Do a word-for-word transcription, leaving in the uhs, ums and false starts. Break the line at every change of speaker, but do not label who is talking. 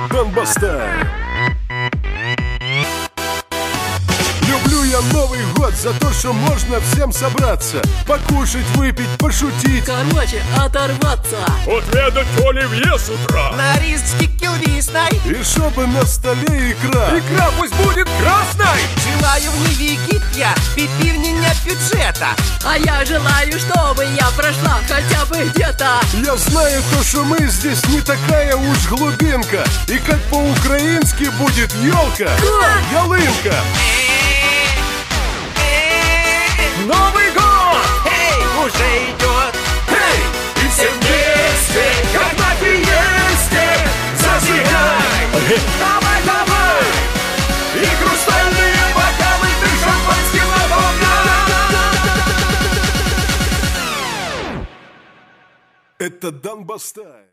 Донбасстайл. Люблю я Новый год за то, что можно всем собраться, покушать, выпить, пошутить,
короче, оторваться,
отведать оливье с утра,
на риске килвисной,
и чтобы на столе икра.
Икра пусть будет красной.
Желаю в Ниве я пипивнения бюджета.
А я желаю, чтобы я прошла хотя бы где-то.
Я знаю то, что мы здесь не такая уж глубинка, и как по-украински будет елка, ялынка.
Новый год!
Эй, уже идет!
Эй, и все вместе, как на фиесте, зажигай! Давай, давай! И хрустальные бокалы ты шампанским наполняй!
Это Донбасстайл.